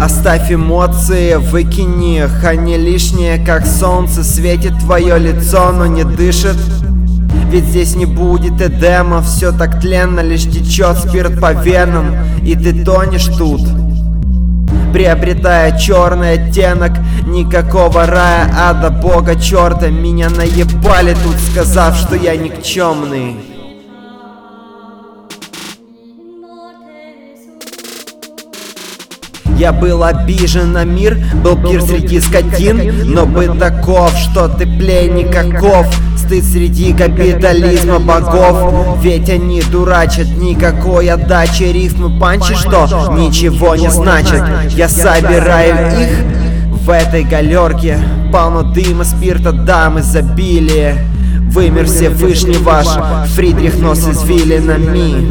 Оставь эмоции, выкини их, они лишние, как солнце. Светит твое лицо, но не дышит. Ведь здесь не будет эдема, все так тленно, лишь течет спирт по венам, и ты тонешь тут, приобретая черный оттенок. Никакого рая, ада, бога, черта. Меня наебали тут, сказав, что я никчемный. Я был обижен на мир, был пир среди скотин, но быт таков, что ты пленник оков. Стыд среди капитализма богов, ведь они дурачат. Никакой отдачи, рифмы, панчи, что ничего не значит. Я собираю их в этой галерке, полно дыма, спирта, дам, изобилие. Вымер Всевышний ваш, Фридрих, но с извилинами.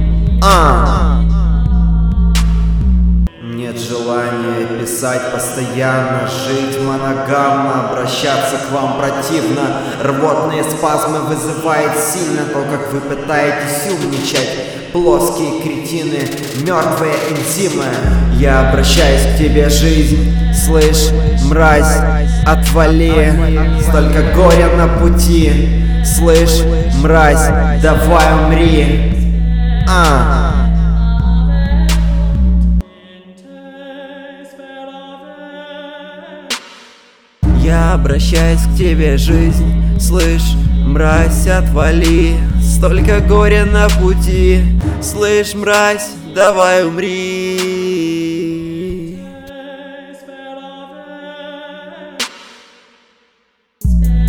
Нет желания писать постоянно, жить моногамно, обращаться к вам противно. Рвотные спазмы вызывает сильно то, как вы пытаетесь умничать. Плоские кретины, мертвые энзимы. Я обращаюсь к тебе, жизнь, слышь, мразь, отвали. Столько горя на пути, слышь, мразь, давай умри. Я обращаюсь к тебе, жизнь, слышь, мразь, отвали. Столько горя на пути, слышь, мразь, давай умри.